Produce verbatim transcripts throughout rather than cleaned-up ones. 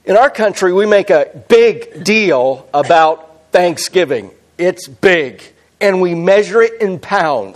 In our country, we make a big deal about Thanksgiving. It's big, and we measure it in pounds.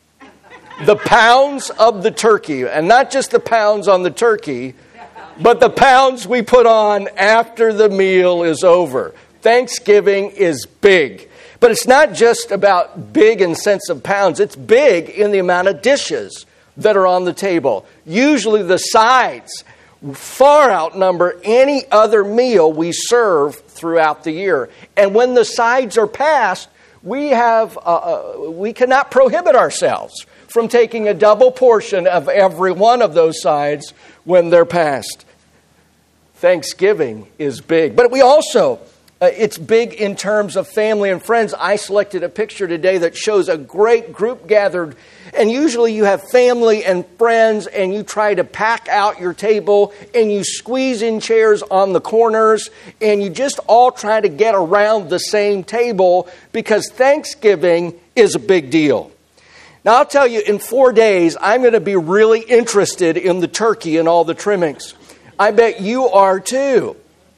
The pounds of the turkey, and not just the pounds on the turkey, but the pounds we put on after the meal is over. Thanksgiving is big. But it's not just about big in sense of pounds. It's big in the amount of dishes that are on the table. Usually the sides far outnumber any other meal we serve throughout the year. And when the sides are passed, we have uh, uh, we cannot prohibit ourselves from taking a double portion of every one of those sides when they're passed. Thanksgiving is big. But we also, uh, it's big in terms of family and friends. I selected a picture today that shows a great group gathered. And usually you have family and friends and you try to pack out your table and you squeeze in chairs on the corners and you just all try to get around the same table because Thanksgiving is a big deal. Now I'll tell you, in four days, I'm going to be really interested in the turkey and all the trimmings. I bet you are too.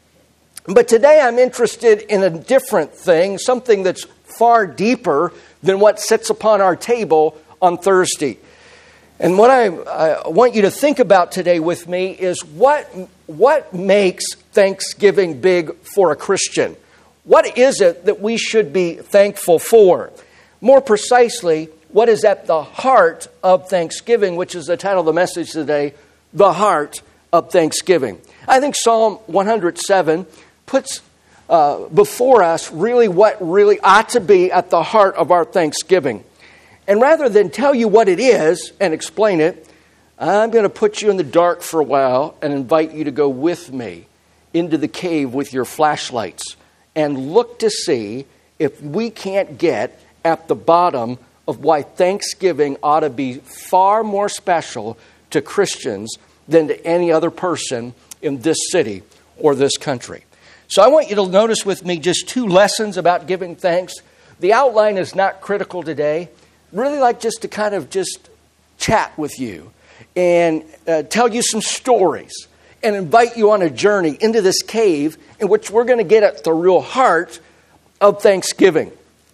But today I'm interested in a different thing, something that's far deeper than what sits upon our table on Thursday. And what I, I want you to think about today with me is what, what makes Thanksgiving big for a Christian? What is it that we should be thankful for? More precisely, what is at the heart of Thanksgiving, which is the title of the message today, The Heart of Thanksgiving. I think Psalm one hundred seven puts uh, before us really what really ought to be at the heart of our Thanksgiving. And rather than tell you what it is and explain it, I'm going to put you in the dark for a while and invite you to go with me into the cave with your flashlights and look to see if we can't get at the bottom of why Thanksgiving ought to be far more special to Christians than to any other person in this city or this country. So I want you to notice with me just two lessons about giving thanks. The outline is not critical today. Really like just to kind of just chat with you and uh, tell you some stories and invite you on a journey into this cave in which we're going to get at the real heart of Thanksgiving.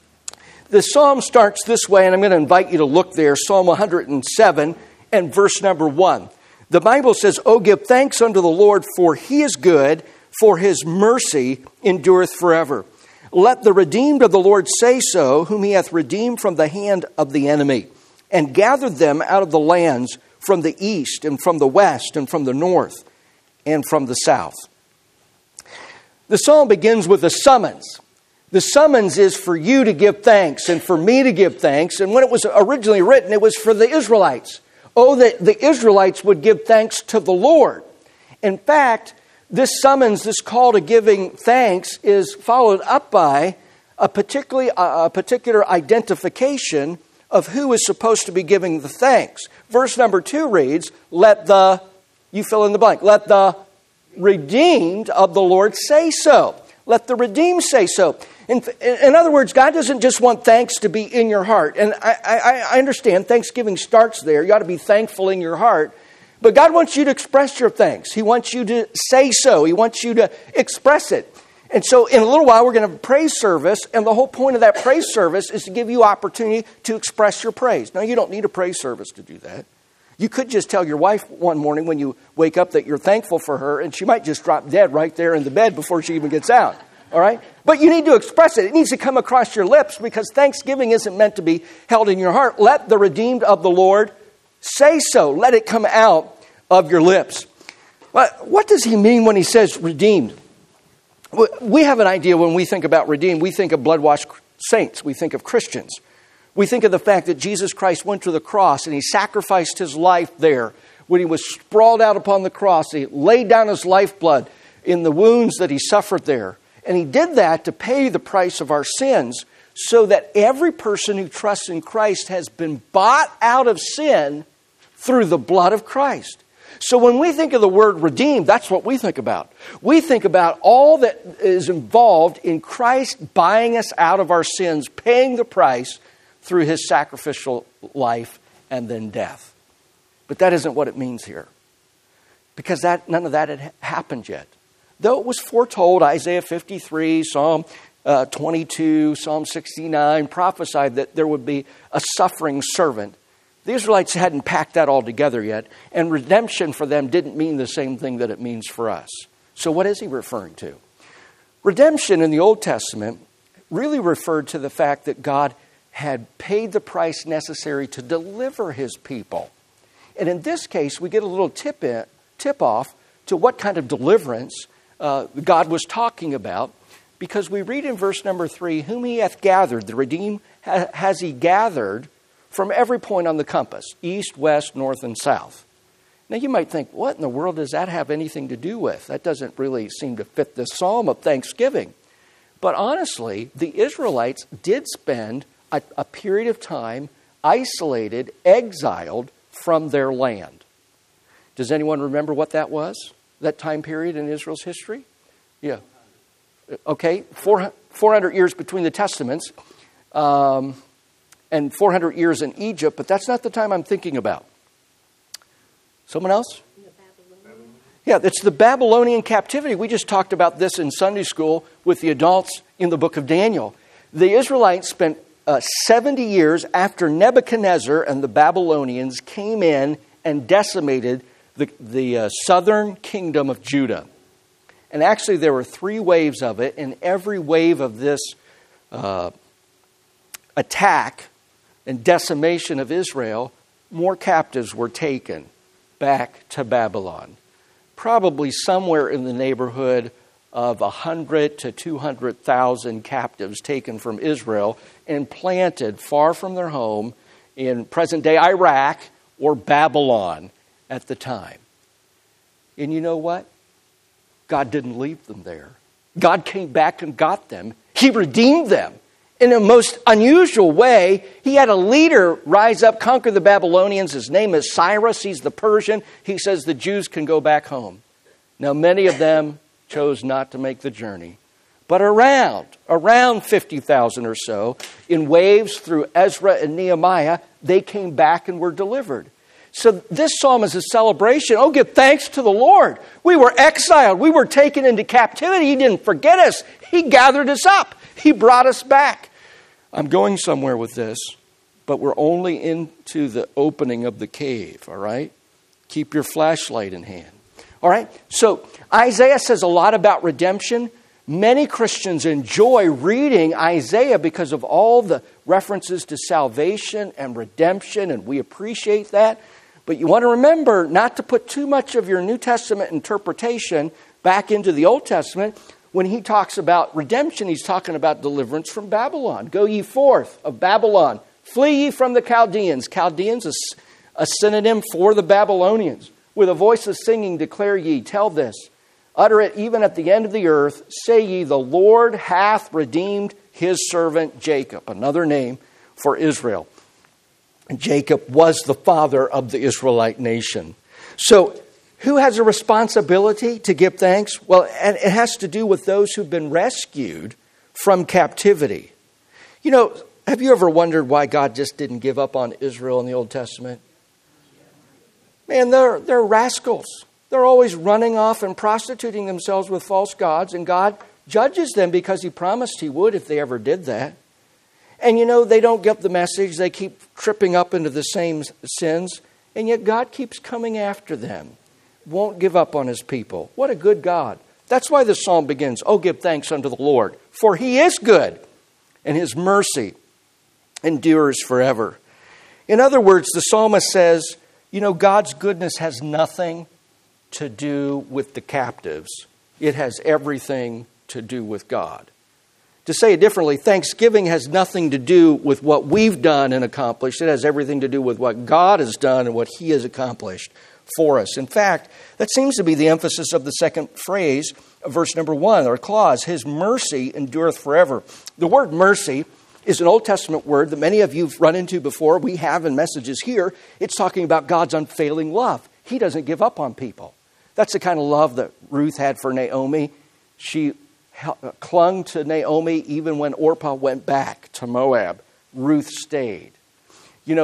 The psalm starts this way, and I'm going to invite you to look there, Psalm one hundred seven and verse number one. The Bible says, "Oh, give thanks unto the Lord, for he is good, for his mercy endureth forever. Let the redeemed of the Lord say so, whom he hath redeemed from the hand of the enemy, and gathered them out of the lands from the east, and from the west, and from the north, and from the south." The psalm begins with a summons. The summons is for you to give thanks, and for me to give thanks. And when it was originally written, it was for the Israelites. Oh, that the Israelites would give thanks to the Lord. In fact, this summons, this call to giving thanks is followed up by a particularly a particular identification of who is supposed to be giving the thanks. Verse number two reads, "Let the," you fill in the blank, "let the redeemed of the Lord say so." Let the redeemed say so. In, in other words, God doesn't just want thanks to be in your heart. And I, I, I understand Thanksgiving starts there. You ought to be thankful in your heart. But God wants you to express your thanks. He wants you to say so. He wants you to express it. And so in a little while, we're going to have a praise service. And the whole point of that praise service is to give you opportunity to express your praise. Now, you don't need a praise service to do that. You could just tell your wife one morning when you wake up that you're thankful for her, and she might just drop dead right there in the bed before she even gets out. All right? But you need to express it. It needs to come across your lips because Thanksgiving isn't meant to be held in your heart. Let the redeemed of the Lord say so. Let it come out of your lips. But what does he mean when he says redeemed? We have an idea when we think about redeemed. We think of blood-washed saints. We think of Christians. We think of the fact that Jesus Christ went to the cross and he sacrificed his life there. When he was sprawled out upon the cross, he laid down his lifeblood in the wounds that he suffered there. And he did that to pay the price of our sins so that every person who trusts in Christ has been bought out of sin through the blood of Christ. So when we think of the word redeemed, that's what we think about. We think about all that is involved in Christ buying us out of our sins, paying the price through his sacrificial life and then death. But that isn't what it means here. Because that none of that had happened yet. though it was foretold, Isaiah fifty-three, Psalm uh, twenty-two, Psalm sixty-nine, prophesied that there would be a suffering servant. The Israelites hadn't packed that all together yet, and redemption for them didn't mean the same thing that it means for us. So what is he referring to? Redemption in the Old Testament really referred to the fact that God had paid the price necessary to deliver his people. And in this case, we get a little tip in, tip off to what kind of deliverance uh, God was talking about, because we read in verse number three, whom he hath gathered, the redeemed ha- has he gathered from every point on the compass, east, west, north, and south. Now you might think, what in the world does that have anything to do with? That doesn't really seem to fit the psalm of thanksgiving. But honestly, the Israelites did spend a, a period of time isolated, exiled from their land. Does anyone remember what that was? That time period in Israel's history? Yeah. Okay, four hundred years between the Testaments, um, and four hundred years in Egypt, but that's not the time I'm thinking about. Someone else? Yeah, it's the Babylonian captivity. We just talked about this in Sunday school with the adults in the book of Daniel. The Israelites spent uh, seventy years after Nebuchadnezzar and the Babylonians came in and decimated the, the uh, southern kingdom of Judah. And actually there were three waves of it, and every wave of this uh, attack and decimation of Israel, more captives were taken back to Babylon. Probably somewhere in the neighborhood of one hundred to two hundred thousand captives taken from Israel and planted far from their home in present-day Iraq or Babylon at the time. And you know what? God didn't leave them there. God came back and got them. He redeemed them. In a most unusual way, he had a leader rise up, conquer the Babylonians. His name is Cyrus. He's the Persian. He says the Jews can go back home. Now, many of them chose not to make the journey. But around, around fifty thousand or so, in waves through Ezra and Nehemiah, they came back and were delivered. So this psalm is a celebration. Oh, give thanks to the Lord. We were exiled. We were taken into captivity. He didn't forget us. He gathered us up. He brought us back. I'm going somewhere with this, but we're only into the opening of the cave, all right? Keep your flashlight in hand. All right? So Isaiah says a lot about redemption. Many Christians enjoy reading Isaiah because of all the references to salvation and redemption, and we appreciate that. But you want to remember not to put too much of your New Testament interpretation back into the Old Testament. When he talks about redemption, he's talking about deliverance from Babylon. Go ye forth of Babylon. Flee ye from the Chaldeans. Chaldeans is a synonym for the Babylonians. With a voice of singing, declare ye, tell this. Utter it even at the end of the earth. Say ye, the Lord hath redeemed his servant Jacob. Another name for Israel. And Jacob was the father of the Israelite nation. So, who has a responsibility to give thanks? Well, and it has to do with those who've been rescued from captivity. You know, have you ever wondered why God just didn't give up on Israel in the Old Testament? Man, they're, they're rascals. They're always running off and prostituting themselves with false gods, and God judges them because he promised he would if they ever did that. And you know, they don't get the message. They keep tripping up into the same sins, and yet God keeps coming after them. Won't give up on his people. What a good God. That's why the psalm begins, oh, give thanks unto the Lord, for he is good, and his mercy endures forever. In other words, the psalmist says, you know, God's goodness has nothing to do with the captives. It has everything to do with God. To say it differently, thanksgiving has nothing to do with what we've done and accomplished. It has everything to do with what God has done and what he has accomplished for us. In fact, that seems to be the emphasis of the second phrase of verse number one, or clause, his mercy endureth forever. The word mercy is an Old Testament word that many of you have run into before. We have in messages here. It's talking about God's unfailing love. He doesn't give up on people. That's the kind of love that Ruth had for Naomi. She clung to Naomi even when Orpah went back to Moab. Ruth stayed. You know,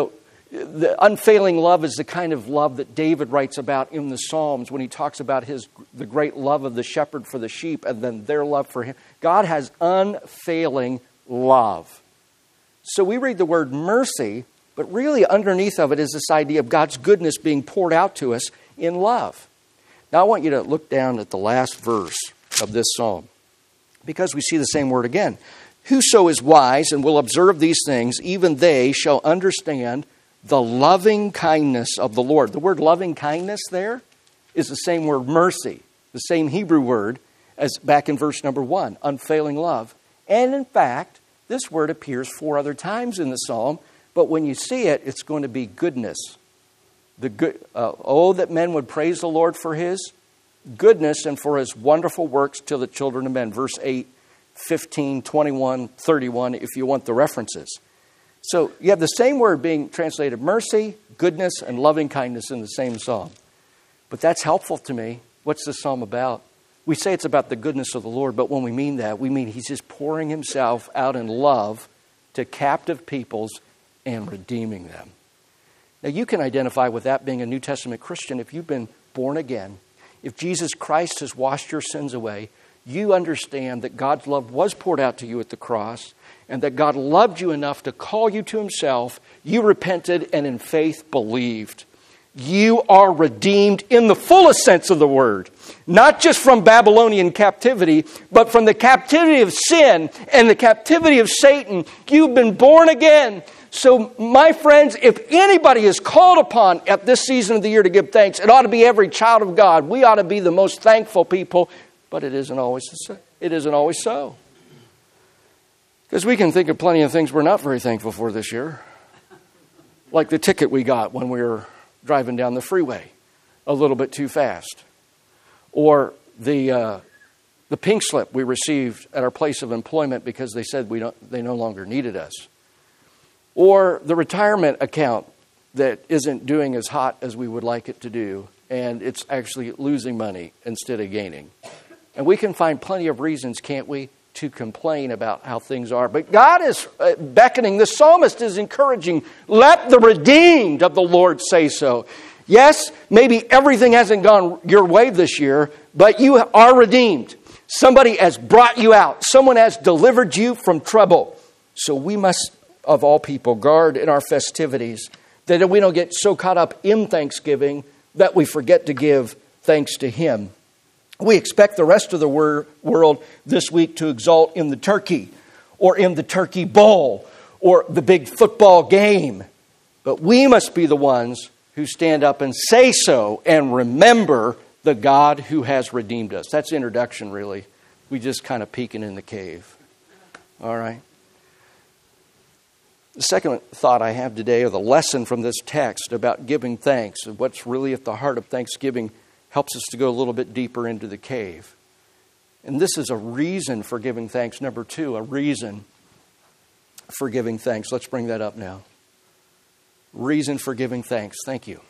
The unfailing love is the kind of love that David writes about in the Psalms when he talks about his the great love of the shepherd for the sheep and then their love for him. God has unfailing love. So we read the word mercy, but really underneath of it is this idea of God's goodness being poured out to us in love. Now I want you to look down at the last verse of this psalm because we see the same word again. Whoso is wise and will observe these things, even they shall understand the loving kindness of the Lord. The word loving kindness there is the same word mercy, the same Hebrew word as back in verse number one, unfailing love. And in fact, this word appears four other times in the psalm, but when you see it, it's going to be goodness. The good, uh, oh, that men would praise the Lord for his goodness and for his wonderful works to the children of men. Verse eight, fifteen, twenty-one, thirty-one, if you want the references. So you have the same word being translated mercy, goodness, and loving kindness in the same psalm. But that's helpful to me. What's the psalm about? We say it's about the goodness of the Lord, but when we mean that, we mean he's just pouring himself out in love to captive peoples and redeeming them. Now you can identify with that being a New Testament Christian if you've been born again. If Jesus Christ has washed your sins away, you understand that God's love was poured out to you at the cross and that God loved you enough to call you to himself. You repented and in faith believed. You are redeemed in the fullest sense of the word. Not just from Babylonian captivity, but from the captivity of sin and the captivity of Satan. You've been born again. So, my friends, if anybody is called upon at this season of the year to give thanks, it ought to be every child of God. We ought to be the most thankful people, but it isn't always so. It isn't always so. Because we can think of plenty of things we're not very thankful for this year. Like the ticket we got when we were driving down the freeway a little bit too fast. Or the uh, the pink slip we received at our place of employment because they said we don't they no longer needed us. Or the retirement account that isn't doing as hot as we would like it to do, and it's actually losing money instead of gaining. And we can find plenty of reasons, can't we, to complain about how things are. But God is beckoning. The psalmist is encouraging, let the redeemed of the Lord say so. Yes, maybe everything hasn't gone your way this year, but you are redeemed. Somebody has brought you out. Someone has delivered you from trouble. So we must, of all people, guard in our festivities that we don't get so caught up in Thanksgiving that we forget to give thanks to him. We expect the rest of the wor- world this week to exult in the turkey or in the turkey bowl or the big football game. But we must be the ones who stand up and say so and remember the God who has redeemed us. That's the introduction, really. We just kind of peeking in the cave. All right. The second thought I have today, or the lesson from this text about giving thanks, and what's really at the heart of Thanksgiving, helps us to go a little bit deeper into the cave. And this is a reason for giving thanks. Number two, a reason for giving thanks. Let's bring that up now. Reason for giving thanks. Thank you.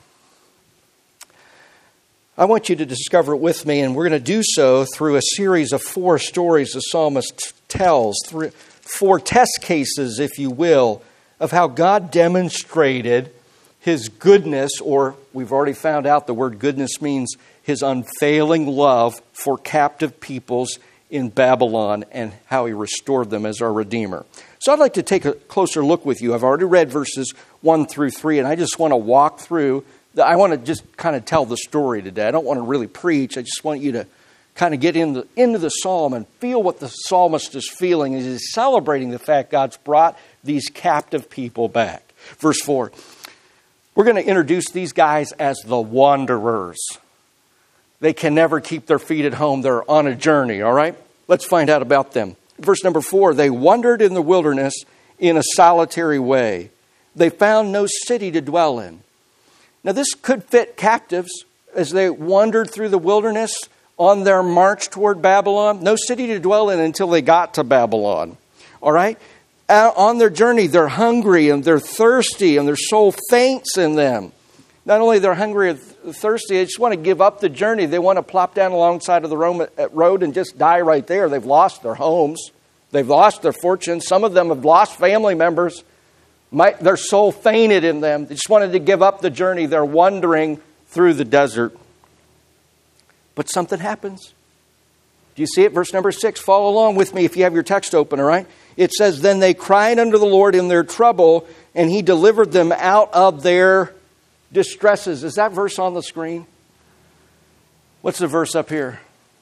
I want you to discover it with me, and we're going to do so through a series of four stories the psalmist tells, three, four test cases, if you will, of how God demonstrated his goodness, or we've already found out the word goodness means his unfailing love for captive peoples in Babylon and how he restored them as our Redeemer. So I'd like to take a closer look with you. I've already read verses one through three, and I just want to walk through. The, I want to just kind of tell the story today. I don't want to really preach. I just want you to kind of get in the, into the psalm and feel what the psalmist is feeling as he's celebrating the fact God's brought these captive people back. Verse four. We're going to introduce these guys as the wanderers. They can never keep their feet at home. They're on a journey, all right? Let's find out about them. Verse number four, they wandered in the wilderness in a solitary way. They found no city to dwell in. Now, this could fit captives as they wandered through the wilderness on their march toward Babylon. No city to dwell in until they got to Babylon, all right? Out on their journey, they're hungry and they're thirsty and their soul faints in them. Not only they're hungry and thirsty, they just want to give up the journey. They want to plop down alongside of the road and just die right there. They've lost their homes. They've lost their fortunes. Some of them have lost family members. My, their soul fainted in them. They just wanted to give up the journey. They're wandering through the desert. But something happens. Do you see it? Verse number six. Follow along with me if you have your text open, all right? It says, then they cried unto the Lord in their trouble, and he delivered them out of their distresses. Is that verse on the screen? What's the verse up here?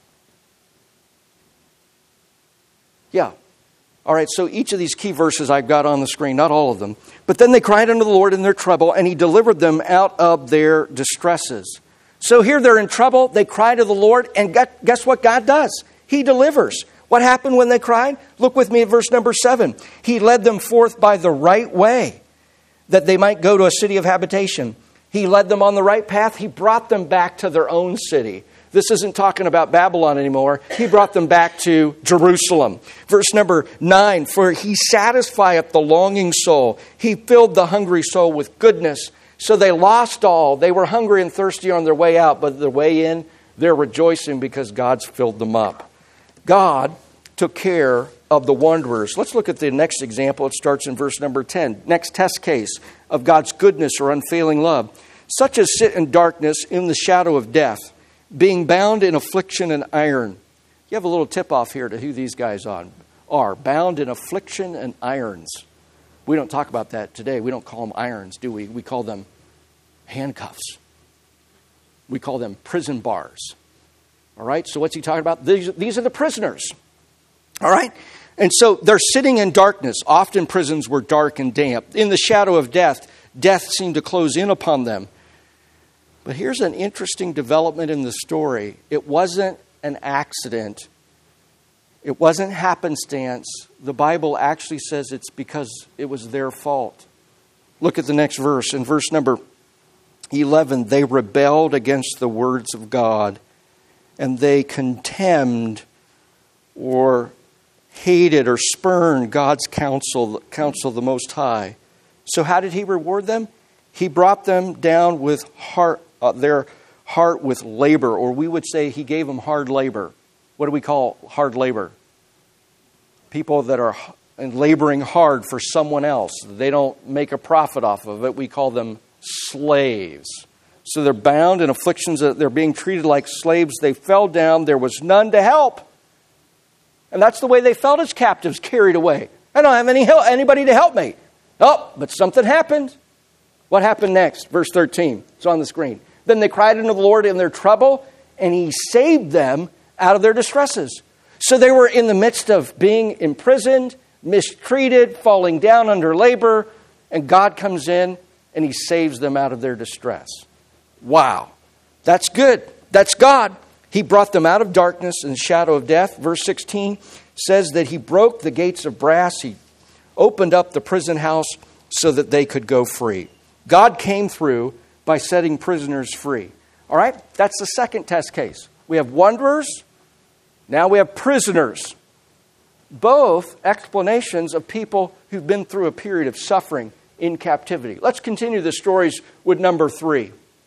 Yeah. All right, so each of these key verses I've got on the screen, not all of them. But then they cried unto the Lord in their trouble, and he delivered them out of their distresses. So here they're in trouble, they cry to the Lord, and guess what God does? He delivers. What happened when they cried? Look with me at verse number seven. He led them forth by the right way, that they might go to a city of habitation. He led them on the right path. He brought them back to their own city. This isn't talking about Babylon anymore. He brought them back to Jerusalem. Verse number nine, for he satisfieth the longing soul. He filled the hungry soul with goodness. So they lost all. They were hungry and thirsty on their way out, but the way in, they're rejoicing because God's filled them up. God took care of the wanderers. Let's look at the next example. It starts in verse number ten. Next test case of God's goodness or unfailing love. Such as sit in darkness in the shadow of death, being bound in affliction and iron. You have a little tip off here to who these guys on are. Bound in affliction and irons. We don't talk about that today. We don't call them irons, do we? We call them handcuffs. We call them prison bars. All right, so what's he talking about? These, these are the prisoners. All right, and so they're sitting in darkness. Often prisons were dark and damp. In the shadow of death, death seemed to close in upon them. But here's an interesting development in the story. It wasn't an accident. It wasn't happenstance. The Bible actually says it's because it was their fault. Look at the next verse. In verse number eleven, they rebelled against the words of God, and they contemned or hated or spurned God's counsel, counsel the Most High. So how did he reward them? He brought them down with heart, uh, their heart with labor, or we would say he gave them hard labor. What do we call hard labor? People that are laboring hard for someone else. They don't make a profit off of it. We call them slaves. So they're bound in afflictions. They're being treated like slaves. They fell down. There was none to help. And that's the way they felt as captives, carried away. I don't have any help, anybody to help me. Oh, but something happened. What happened next? Verse thirteen. It's on the screen. Then they cried unto the Lord in their trouble, and he saved them out of their distresses. So they were in the midst of being imprisoned, mistreated, falling down under labor, and God comes in and he saves them out of their distress. Wow. That's good. That's God. He brought them out of darkness and the shadow of death. Verse sixteen says that he broke the gates of brass. He opened up the prison house so that they could go free. God came through by setting prisoners free. All right? That's the second test case. We have wanderers. Now we have prisoners. Both explanations of people who've been through a period of suffering in captivity. Let's continue the stories with number three.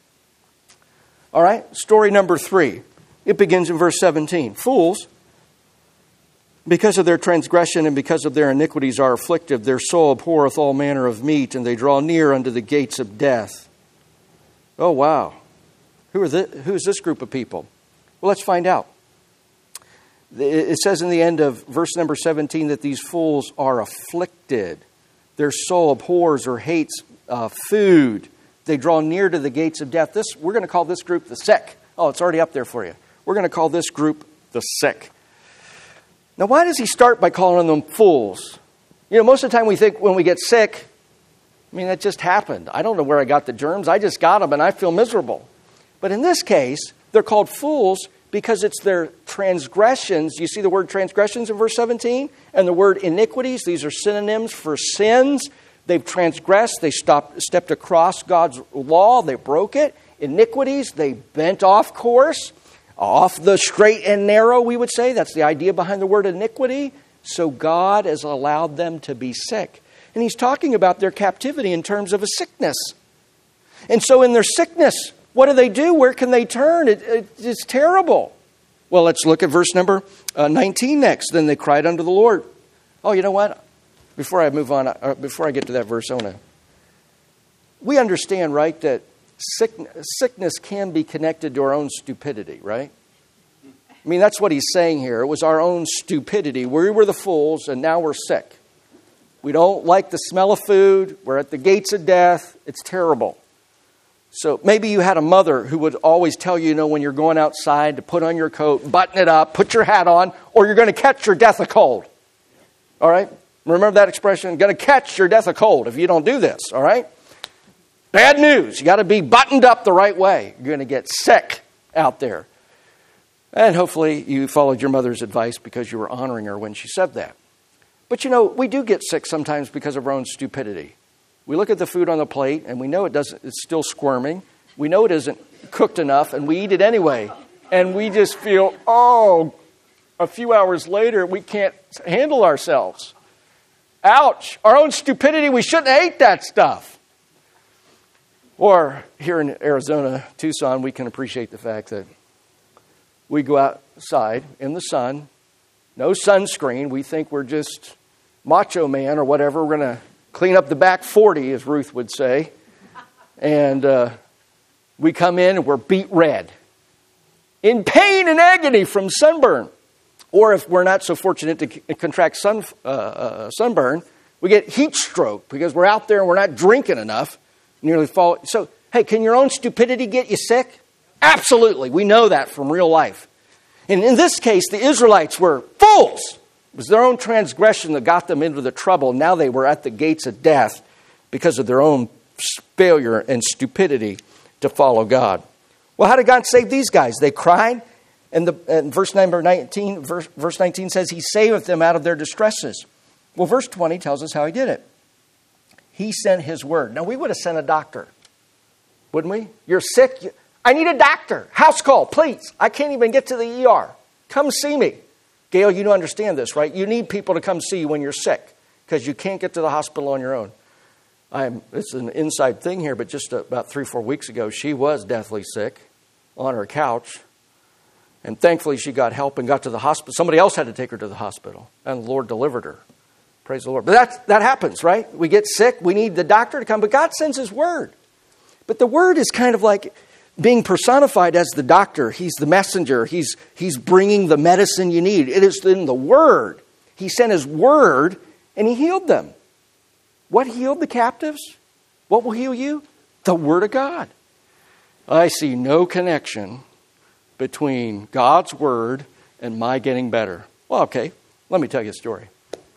All right? Story number three. It begins in verse seventeen. Fools, because of their transgression and because of their iniquities are afflicted, their soul abhorreth all manner of meat, and they draw near unto the gates of death. Oh, wow. Who are the, who is this group of people? Well, let's find out. It says in the end of verse number seventeen that these fools are afflicted. Their soul abhors or hates uh, food. They draw near to the gates of death. This, we're going to call this group the sick. Oh, it's already up there for you. We're going to call this group the sick. Now, why does he start by calling them fools? You know, most of the time we think when we get sick, I mean, that just happened. I don't know where I got the germs. I just got them and I feel miserable. But in this case, they're called fools because it's their transgressions. You see the word transgressions in verse seventeen? And the word iniquities. These are synonyms for sins. They've transgressed. They stopped, stepped across God's law. They broke it. Iniquities. They bent off course. Off the straight and narrow, we would say. That's the idea behind the word iniquity. So God has allowed them to be sick. And he's talking about their captivity in terms of a sickness. And so in their sickness, what do they do? Where can they turn? It, it, it's terrible. Well, let's look at verse number uh, nineteen next. Then they cried unto the Lord. Oh, you know what? Before I move on, uh, before I get to that verse, I want to we understand, right, that sick, sickness can be connected to our own stupidity, right? I mean, that's what he's saying here. It was our own stupidity. We were the fools, and now we're sick. We don't like the smell of food. We're at the gates of death. It's terrible. So maybe you had a mother who would always tell you, you know, when you're going outside to put on your coat, button it up, put your hat on, or you're going to catch your death of cold. All right? Remember that expression? Going to catch your death of cold if you don't do this. All right? Bad news. You got to be buttoned up the right way. You're going to get sick out there. And hopefully you followed your mother's advice because you were honoring her when she said that. But you know, we do get sick sometimes because of our own stupidity. We look at the food on the plate and we know it doesn't, it's still squirming. We know it isn't cooked enough and we eat it anyway. And we just feel, oh, a few hours later we can't handle ourselves. Ouch, our own stupidity, we shouldn't have ate that stuff. Or here in Arizona, Tucson, we can appreciate the fact that we go outside in the sun, no sunscreen. We think we're just macho man or whatever. We're going to clean up the back forty, as Ruth would say. And uh, we come in and we're beet red, in pain and agony from sunburn. Or if we're not so fortunate to c- contract sun, uh, uh, sunburn, we get heat stroke because we're out there and we're not drinking enough. Nearly fall. So, hey, can your own stupidity get you sick? Absolutely. We know that from real life. And in this case, the Israelites were fools. It was their own transgression that got them into the trouble. Now they were at the gates of death because of their own failure and stupidity to follow God. Well, how did God save these guys? They cried. And, the, and verse number nineteen, verse, verse nineteen says he saveth them out of their distresses. Well, verse twenty tells us how he did it. He sent his word. Now, we would have sent a doctor, wouldn't we? You're sick. You, I need a doctor. House call, please. I can't even get to the E R. Come see me. Gail, you don't understand this, right? You need people to come see you when you're sick because you can't get to the hospital on your own. I'm, it's an inside thing here, but just about three, four weeks ago, she was deathly sick on her couch. And thankfully, she got help and got to the hospital. Somebody else had to take her to the hospital, and the Lord delivered her. Praise the Lord. But that, that happens, right? We get sick. We need the doctor to come. But God sends his word. But the word is kind of like being personified as the doctor. He's the messenger. He's, he's bringing the medicine you need. It is in the word. He sent his word and he healed them. What healed the captives? What will heal you? The word of God. I see no connection between God's word and my getting better. Well, okay, let me tell you a story.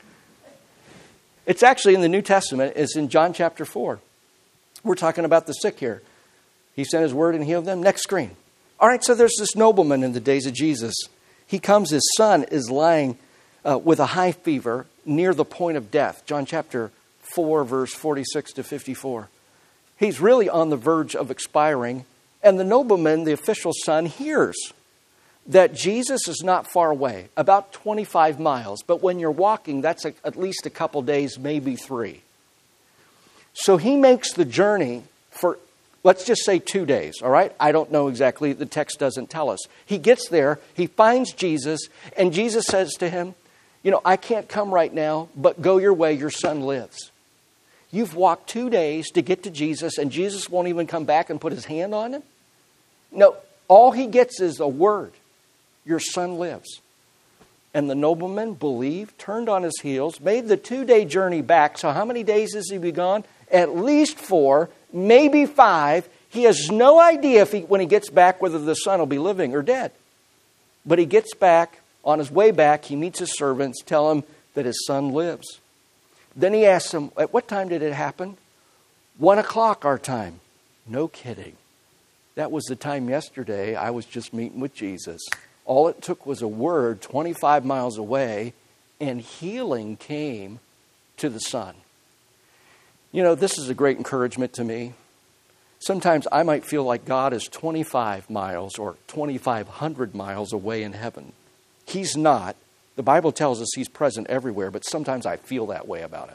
It's actually in the New Testament. It's in John chapter four. We're talking about the sick here. He sent his word and healed them. Next screen. All right, so there's this nobleman in the days of Jesus. He comes, his son is lying uh, with a high fever near the point of death. John chapter four, verse forty-six to fifty-four. He's really on the verge of expiring. And the nobleman, the official son, hears that Jesus is not far away, about twenty-five miles. But when you're walking, that's a, at least a couple days, maybe three. So he makes the journey for, let's just say two days, all right? I don't know exactly. The text doesn't tell us. He gets there, he finds Jesus, and Jesus says to him, you know, I can't come right now, but go your way, your son lives. You've walked two days to get to Jesus, and Jesus won't even come back and put his hand on him? No, all he gets is a word. Your son lives. And the nobleman believed, turned on his heels, made the two-day journey back. So how many days has he been gone? At least four, maybe five. He has no idea if he, when he gets back whether the son will be living or dead. But he gets back. On his way back, he meets his servants, tell him that his son lives. Then he asks them, at what time did it happen? One o'clock our time. No kidding. That was the time yesterday I was just meeting with Jesus. All it took was a word twenty-five miles away, and healing came to the son. You know, this is a great encouragement to me. Sometimes I might feel like God is twenty-five miles or twenty-five hundred miles away in heaven. He's not. The Bible tells us he's present everywhere, but sometimes I feel that way about him.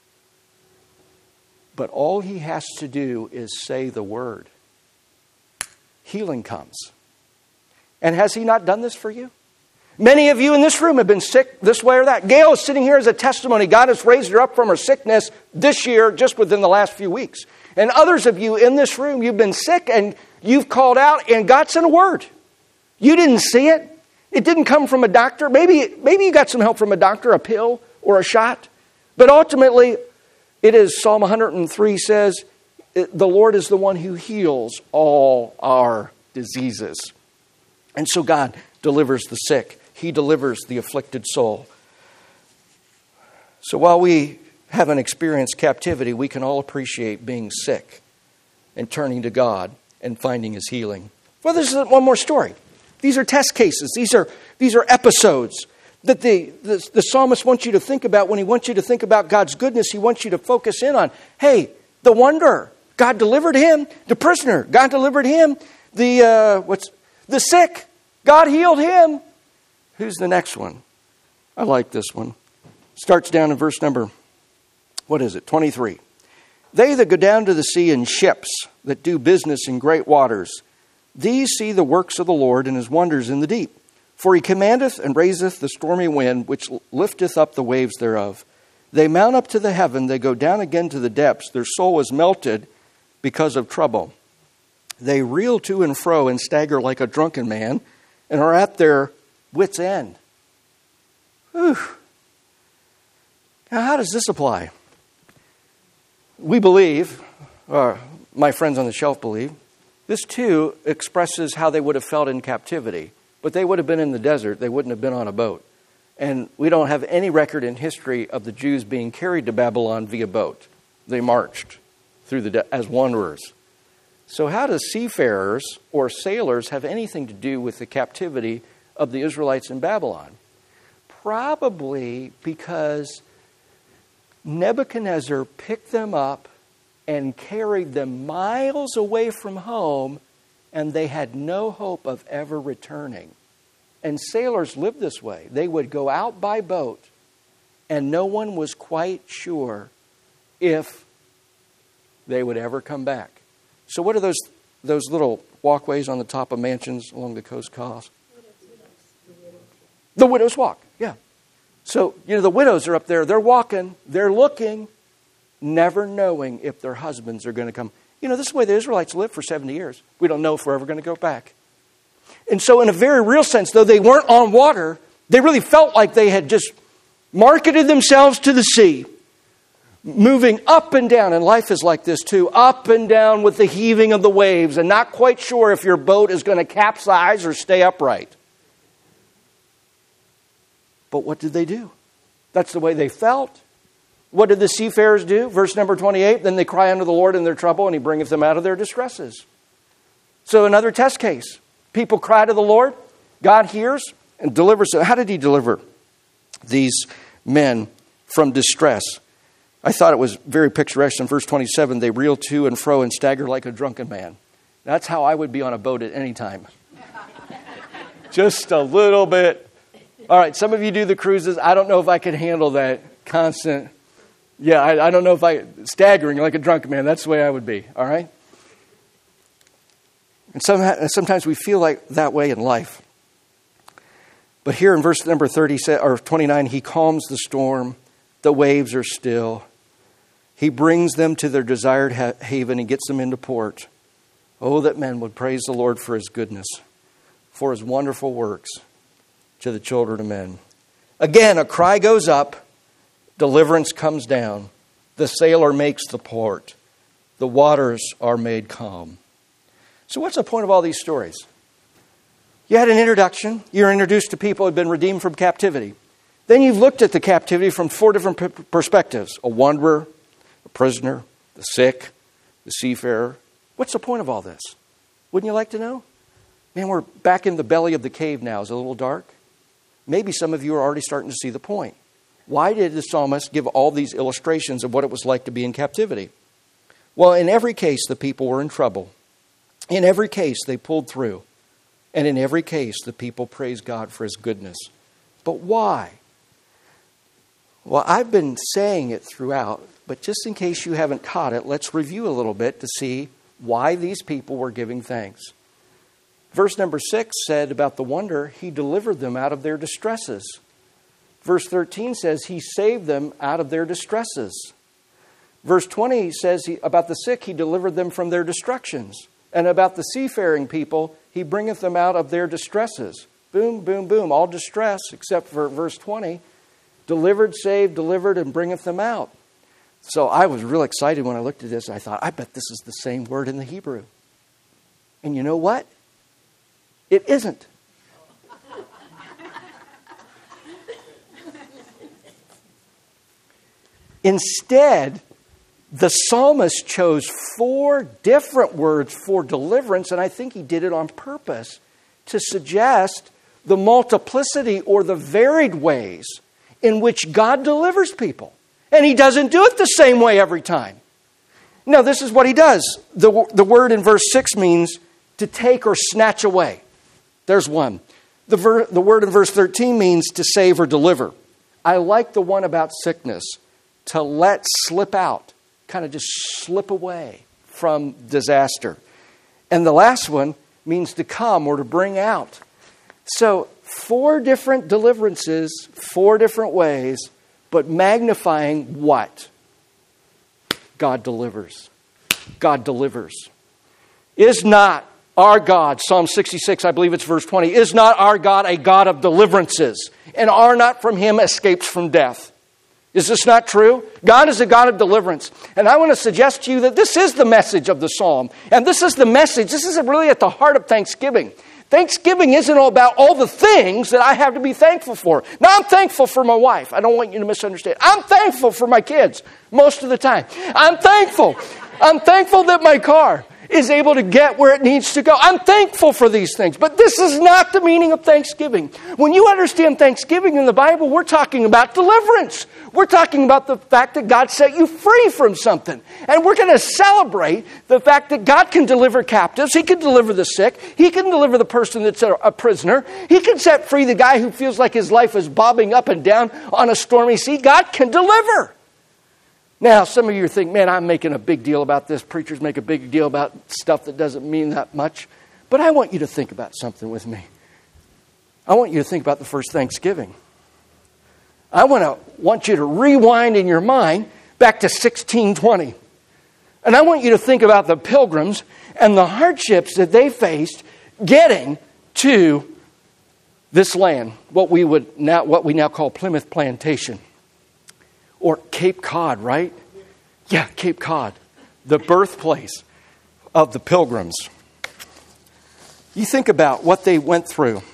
But all he has to do is say the word. Healing comes. And has he not done this for you? Many of you in this room have been sick this way or that. Gail is sitting here as a testimony. God has raised her up from her sickness this year, just within the last few weeks. And others of you in this room, you've been sick and you've called out and God sent a word. You didn't see it. It didn't come from a doctor. Maybe, maybe you got some help from a doctor, a pill or a shot. But ultimately, it is Psalm one hundred three says, the Lord is the one who heals all our diseases. And so God delivers the sick. He delivers the afflicted soul. So while we haven't experienced captivity, we can all appreciate being sick and turning to God and finding His healing. Well, this is one more story. These are test cases. These are, these are episodes that the, the, the psalmist wants you to think about. When he wants you to think about God's goodness, he wants you to focus in on, hey, the wonder, God delivered him. The prisoner, God delivered him. The uh, what's the sick, God healed him. Who's the next one? I like this one. Starts down in verse number, what is it, twenty-three. They that go down to the sea in ships, that do business in great waters, these see the works of the Lord and His wonders in the deep. For He commandeth and raiseth the stormy wind, which lifteth up the waves thereof. They mount up to the heaven, they go down again to the depths. Their soul is melted because of trouble. They reel to and fro and stagger like a drunken man, and are at their wits' end. Whew. Now, how does this apply? We believe, or my friends on the shelf believe, this too expresses how they would have felt in captivity. But they would have been in the desert. They wouldn't have been on a boat. And we don't have any record in history of the Jews being carried to Babylon via boat. They marched through the de- as wanderers. So how does seafarers or sailors have anything to do with the captivity of the Israelites in Babylon? Probably because Nebuchadnezzar picked them up and carried them miles away from home, and they had no hope of ever returning. And sailors lived this way. They would go out by boat, and no one was quite sure if they would ever come back. So what are those those little walkways on the top of mansions along the coast called? The widow's walk, yeah. So, you know, the widows are up there. They're walking. They're looking, never knowing if their husbands are going to come. You know, this is the way the Israelites lived for seventy years. We don't know if we're ever going to go back. And so in a very real sense, though they weren't on water, they really felt like they had just marketed themselves to the sea, moving up and down. And life is like this too, up and down with the heaving of the waves, and not quite sure if your boat is going to capsize or stay upright. But what did they do? That's the way they felt. What did the seafarers do? Verse number twenty-eight, then they cry unto the Lord in their trouble, and He bringeth them out of their distresses. So another test case. People cry to the Lord. God hears and delivers them. How did He deliver these men from distress? I thought it was very picturesque in verse twenty-seven. They reel to and fro and stagger like a drunken man. That's how I would be on a boat at any time. Just a little bit. All right, some of you do the cruises. I don't know if I could handle that constant. Yeah, I, I don't know if I, staggering like a drunken man. That's the way I would be, all right? And some, sometimes we feel like that way in life. But here in verse number thirty or twenty-nine, He calms the storm. The waves are still. He brings them to their desired ha- haven. He gets them into port. Oh, that men would praise the Lord for His goodness, for His wonderful works to the children of men. Again, a cry goes up. Deliverance comes down. The sailor makes the port. The waters are made calm. So what's the point of all these stories? You had an introduction. You're introduced to people who have been redeemed from captivity. Then you've looked at the captivity from four different p- perspectives. A wanderer, a prisoner, the sick, the seafarer. What's the point of all this? Wouldn't you like to know? Man, we're back in the belly of the cave now. Is it a little dark? Maybe some of you are already starting to see the point. Why did the psalmist give all these illustrations of what it was like to be in captivity? Well, in every case, the people were in trouble. In every case, they pulled through. And in every case, the people praised God for His goodness. But why? Well, I've been saying it throughout, but just in case you haven't caught it, let's review a little bit to see why these people were giving thanks. Verse number six said about the wonder, He delivered them out of their distresses. Verse thirteen says He saved them out of their distresses. Verse twenty says he, about the sick, he delivered them from their destructions. And about the seafaring people, he bringeth them out of their distresses. Boom, boom, boom, all distress, except for verse twenty. Delivered, saved, delivered, and bringeth them out. So I was real excited when I looked at this. I thought, I bet this is the same word in the Hebrew. And you know what? It isn't. Instead, the psalmist chose four different words for deliverance, and I think he did it on purpose to suggest the multiplicity or the varied ways in which God delivers people. And he doesn't do it the same way every time. No, this is what he does. The, the word in verse six means to take or snatch away. There's one. The, ver, the word in verse thirteen means to save or deliver. I like the one about sickness, to let slip out, kind of just slip away from disaster. And the last one means to come or to bring out. So four different deliverances, four different ways, but magnifying what? God delivers. God delivers. Is not our God, Psalm sixty-six, I believe it's verse twenty, is not our God a God of deliverances, and are not from him escapes from death? Is this not true? God is a God of deliverance. And I want to suggest to you that this is the message of the psalm. And this is the message. This is really at the heart of Thanksgiving. Thanksgiving isn't all about all the things that I have to be thankful for. Now, I'm thankful for my wife. I don't want you to misunderstand. I'm thankful for my kids most of the time. I'm thankful. I'm thankful that my car is able to get where it needs to go. I'm thankful for these things. But this is not the meaning of Thanksgiving. When you understand Thanksgiving in the Bible, we're talking about deliverance. We're talking about the fact that God set you free from something. And we're going to celebrate the fact that God can deliver captives. He can deliver the sick. He can deliver the person that's a prisoner. He can set free the guy who feels like his life is bobbing up and down on a stormy sea. God can deliver. Now, some of you think, man, I'm making a big deal about this. Preachers make a big deal about stuff that doesn't mean that much. But I want you to think about something with me. I want you to think about the first Thanksgiving. I want to want you to rewind in your mind back to sixteen twenty. And I want you to think about the pilgrims and the hardships that they faced getting to this land, what we would now what we now call Plymouth Plantation. Or Cape Cod, right? Yeah, Cape Cod, the birthplace of the Pilgrims. You think about what they went through.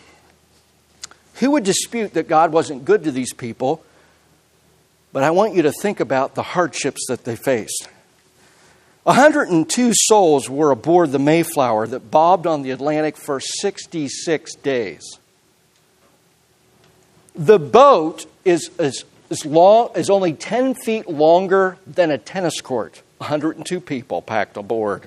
Who would dispute that God wasn't good to these people? But I want you to think about the hardships that they faced. one hundred two souls were aboard the Mayflower that bobbed on the Atlantic for sixty-six days. The boat is as Is long is only ten feet longer than a tennis court. one hundred two people packed aboard.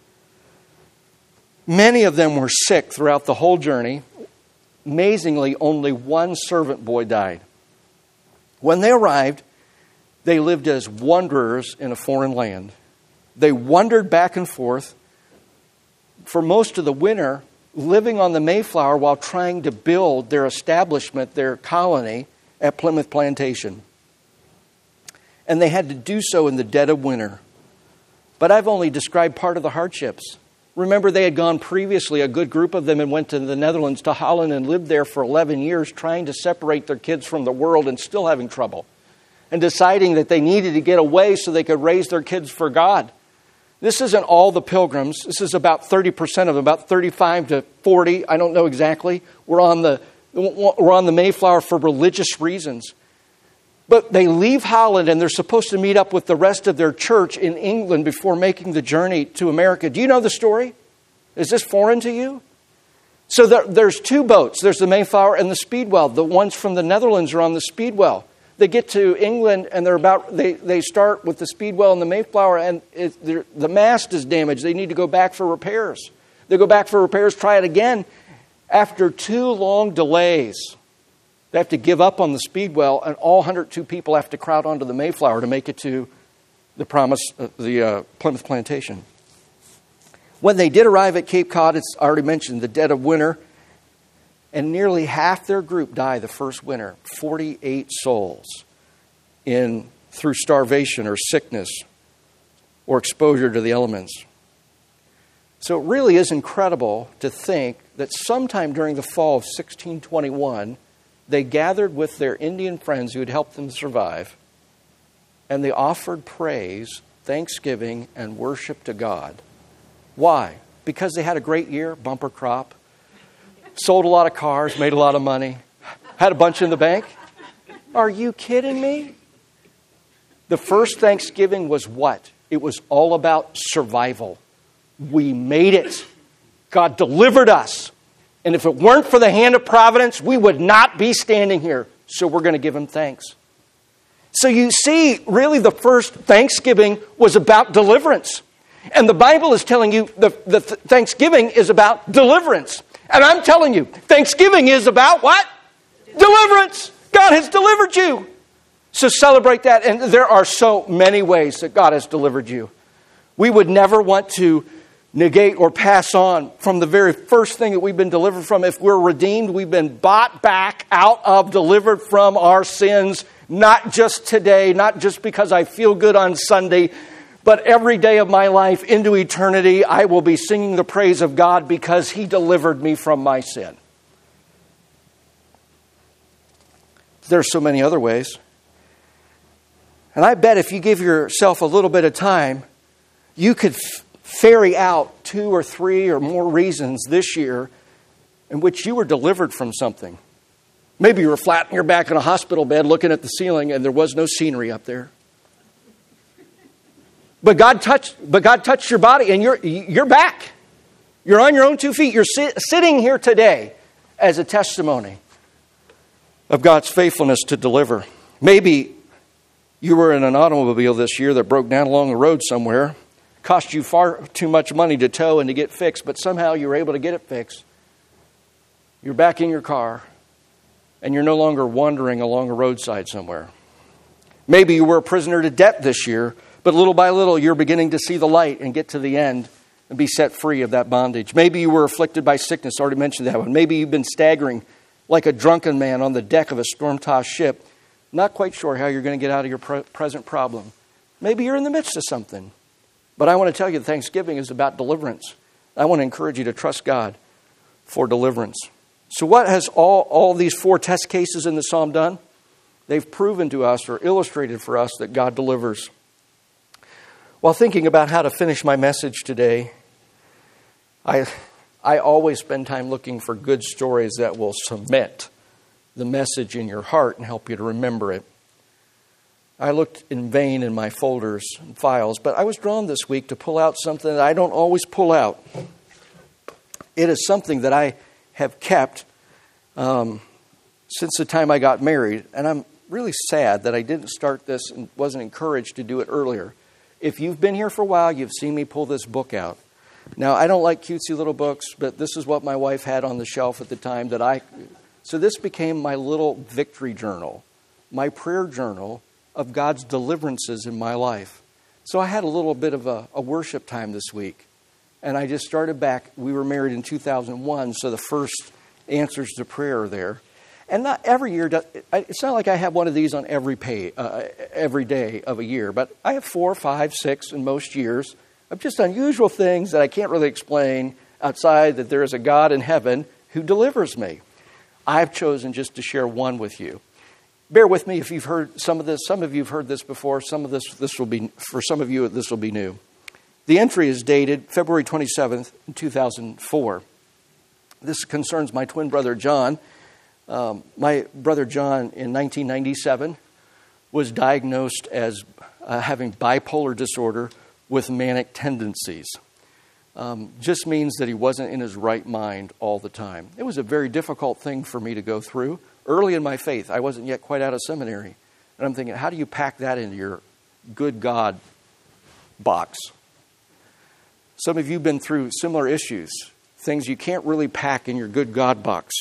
Many of them were sick throughout the whole journey. Amazingly, only one servant boy died. When they arrived, they lived as wanderers in a foreign land. They wandered back and forth for most of the winter, living on the Mayflower while trying to build their establishment, their colony, at Plymouth Plantation. And they had to do so in the dead of winter. But I've only described part of the hardships. Remember, they had gone previously, a good group of them, and went to the Netherlands, to Holland, and lived there for eleven years, trying to separate their kids from the world and still having trouble. And deciding that they needed to get away so they could raise their kids for God. This isn't all the pilgrims. This is about thirty percent of them, about thirty-five to forty, I don't know exactly, were on the We're on the Mayflower for religious reasons. But they leave Holland and they're supposed to meet up with the rest of their church in England before making the journey to America. Do you know the story? Is this foreign to you? So there, there's two boats. There's the Mayflower and the Speedwell. The ones from the Netherlands are on the Speedwell. They get to England and they're about they, they start with the Speedwell and the Mayflower, and it, the mast is damaged. They need to go back for repairs. They go back for repairs, try it again. After two long delays, they have to give up on the Speedwell, and all one hundred two people have to crowd onto the Mayflower to make it to the promise, uh, the uh, Plymouth Plantation. When they did arrive at Cape Cod, it's already mentioned, the dead of winter, and nearly half their group died the first winter, forty-eight souls, in through starvation or sickness or exposure to the elements. So it really is incredible to think that sometime during the fall of sixteen twenty-one, they gathered with their Indian friends who had helped them survive, and they offered praise, thanksgiving, and worship to God. Why? Because they had a great year, bumper crop, sold a lot of cars, made a lot of money, had a bunch in the bank. Are you kidding me? The first Thanksgiving was what? It was all about survival. We made it. God delivered us. And if it weren't for the hand of providence, we would not be standing here. So we're going to give him thanks. So you see, really the first Thanksgiving was about deliverance. And the Bible is telling you the, the th- Thanksgiving is about deliverance. And I'm telling you, Thanksgiving is about what? Deliverance. God has delivered you. So celebrate that. And there are so many ways that God has delivered you. We would never want to negate or pass on from the very first thing that we've been delivered from. If we're redeemed, we've been bought back out of, delivered from our sins, not just today, not just because I feel good on Sunday, but every day of my life into eternity, I will be singing the praise of God because he delivered me from my sin. There's so many other ways. And I bet if you give yourself a little bit of time, you could f- ferry out two or three or more reasons this year in which you were delivered from something. Maybe you were flat on your back in a hospital bed looking at the ceiling and there was no scenery up there. But God touched, but God touched your body and you're, you're back. You're on your own two feet. You're sit, sitting here today as a testimony of God's faithfulness to deliver. Maybe you were in an automobile this year that broke down along the road somewhere. Cost you far too much money to tow and to get fixed, but somehow you were able to get it fixed. You're back in your car, and you're no longer wandering along a roadside somewhere. Maybe you were a prisoner to debt this year, but little by little you're beginning to see the light and get to the end and be set free of that bondage. Maybe you were afflicted by sickness. I already mentioned that one. Maybe you've been staggering like a drunken man on the deck of a storm-tossed ship, not quite sure how you're going to get out of your pre- present problem. Maybe you're in the midst of something. But I want to tell you, Thanksgiving is about deliverance. I want to encourage you to trust God for deliverance. So what has all, all these four test cases in the psalm done? They've proven to us or illustrated for us that God delivers. While thinking about how to finish my message today, I, I always spend time looking for good stories that will cement the message in your heart and help you to remember it. I looked in vain in my folders and files, but I was drawn this week to pull out something that I don't always pull out. It is something that I have kept um, since the time I got married, and I'm really sad that I didn't start this and wasn't encouraged to do it earlier. If you've been here for a while, you've seen me pull this book out. Now, I don't like cutesy little books, but this is what my wife had on the shelf at the time that I... So this became my little victory journal, my prayer journal of God's deliverances in my life. So I had a little bit of a, a worship time this week. And I just started back. We were married in two thousand one, so the first answers to prayer are there. And not every year, it's not like I have one of these on every pay, uh, every day of a year, but I have four, five, six in most years of just unusual things that I can't really explain outside that there is a God in heaven who delivers me. I've chosen just to share one with you. Bear with me if you've heard some of this. Some of you have heard this before. Some of this, this will be, for some of you, this will be new. The entry is dated February twenty-seventh, two thousand four. This concerns my twin brother, John. Um, my brother, John, in nineteen ninety-seven, was diagnosed as uh, having bipolar disorder with manic tendencies. Um, just means that he wasn't in his right mind all the time. It was a very difficult thing for me to go through. Early in my faith, I wasn't yet quite out of seminary. And I'm thinking, how do you pack that into your good God box? Some of you have been through similar issues, things you can't really pack in your good God box.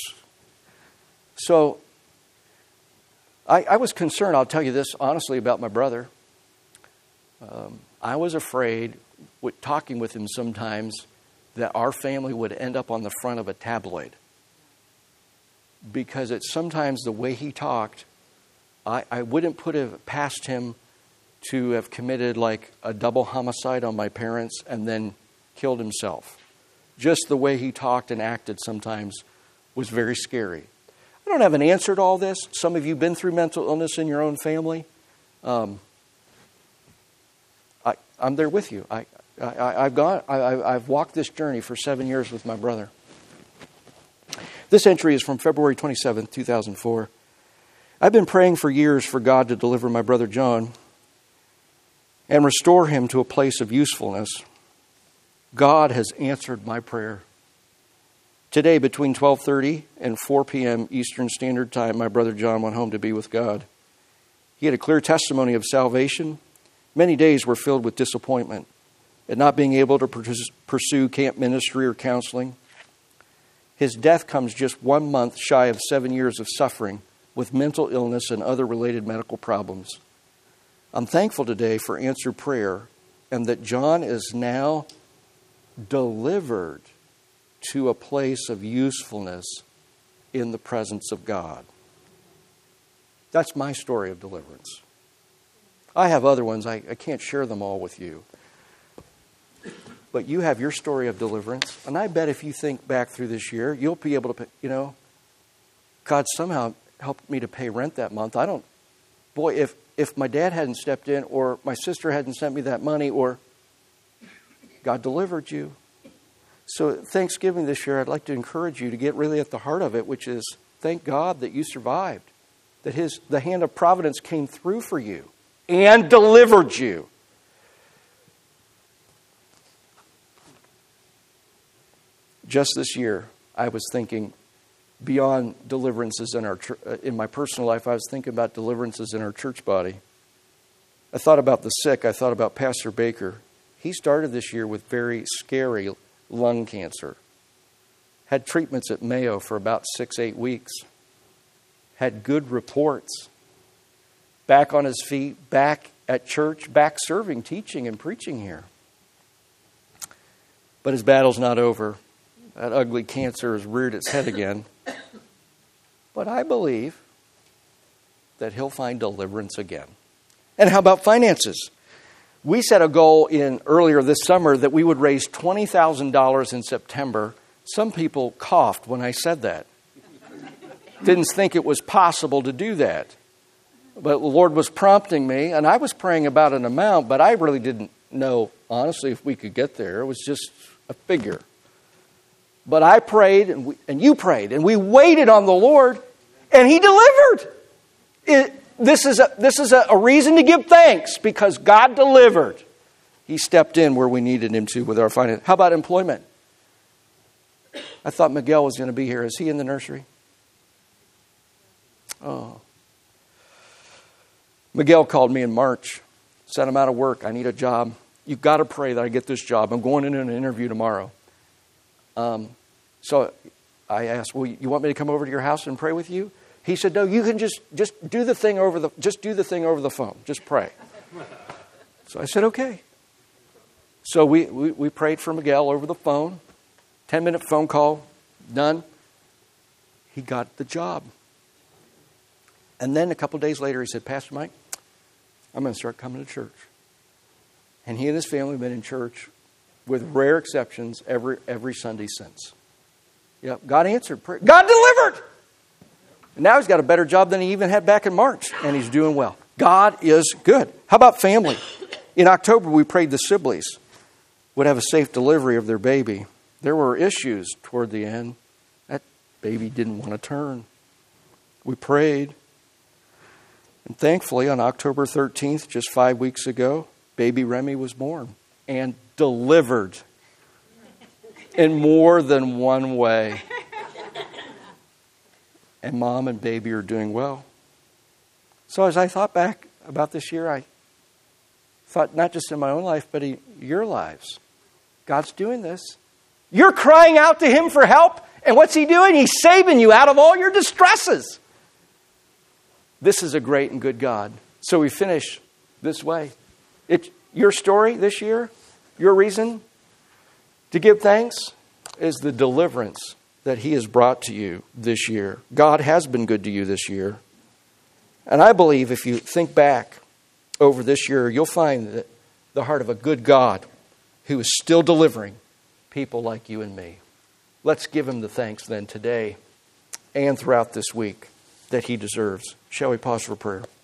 So I, I was concerned, I'll tell you this honestly, about my brother. Um, I was afraid, with talking with him sometimes, that our family would end up on the front of a tabloid. Because it's sometimes the way he talked, I, I wouldn't put it past him to have committed like a double homicide on my parents and then killed himself. Just the way he talked and acted sometimes was very scary. I don't have an answer to all this. Some of you have been through mental illness in your own family. Um, I, I'm there with you. I, I, I've gone. I, I've walked this journey for seven years with my brother. This entry is from February twenty-seventh, two thousand four. I've been praying for years for God to deliver my brother John and restore him to a place of usefulness. God has answered my prayer. Today, between twelve thirty and four p.m. Eastern Standard Time, my brother John went home to be with God. He had a clear testimony of salvation. Many days were filled with disappointment at not being able to pursue camp ministry or counseling. His death comes just one month shy of seven years of suffering with mental illness and other related medical problems. I'm thankful today for answered prayer and that John is now delivered to a place of usefulness in the presence of God. That's my story of deliverance. I have other ones. I, I can't share them all with you. But you have your story of deliverance. And I bet if you think back through this year, you'll be able to, you know, God somehow helped me to pay rent that month. I don't, boy, if, if my dad hadn't stepped in or my sister hadn't sent me that money or God delivered you. So Thanksgiving this year, I'd like to encourage you to get really at the heart of it, which is thank God that you survived, that His the hand of providence came through for you and delivered you. Just this year, I was thinking beyond deliverances in our in my personal life. I was thinking about deliverances in our church body. I thought about the sick. I thought about Pastor Baker. He started this year with very scary lung cancer. Had treatments at Mayo for about six, eight weeks. Had good reports. Back on his feet, back at church, back serving, teaching, and preaching here. But his battle's not over. That ugly cancer has reared its head again. But I believe that he'll find deliverance again. And how about finances? We set a goal in earlier this summer that we would raise twenty thousand dollars in September. Some people coughed when I said that. Didn't think it was possible to do that. But the Lord was prompting me, and I was praying about an amount, but I really didn't know, honestly, if we could get there. It was just a figure. But I prayed, and, we, and you prayed, and we waited on the Lord, and He delivered. It, this is, a, this is a, a reason to give thanks, because God delivered. He stepped in where we needed Him to with our finances. How about employment? I thought Miguel was going to be here. Is he in the nursery? Oh. Miguel called me in March. Said, I'm out of work. I need a job. You've got to pray that I get this job. I'm going into an interview tomorrow. Um, so I asked, well, you want me to come over to your house and pray with you? He said, no, you can just, just do the thing over the, just do the thing over the phone. Just pray. So I said, okay. So we, we, we prayed for Miguel over the phone. Ten minute phone call. Done. He got the job. And then a couple days later, he said, Pastor Mike, I'm going to start coming to church. And he and his family have been in church with rare exceptions every every Sunday since. Yep, God answered prayer. God delivered! And now he's got a better job than he even had back in March. And he's doing well. God is good. How about family? In October, we prayed the Sibleys would have a safe delivery of their baby. There were issues toward the end. That baby didn't want to turn. We prayed. And thankfully, on October thirteenth, just five weeks ago, baby Remy was born and delivered in more than one way. And mom and baby are doing well. So as I thought back about this year, I thought not just in my own life, but in your lives. God's doing this. You're crying out to Him for help. And what's He doing? He's saving you out of all your distresses. This is a great and good God. So we finish this way. It, your story this year, your reason to give thanks is the deliverance that He has brought to you this year. God has been good to you this year. And I believe if you think back over this year, you'll find that the heart of a good God who is still delivering people like you and me. Let's give him the thanks then today and throughout this week that he deserves. Shall we pause for prayer?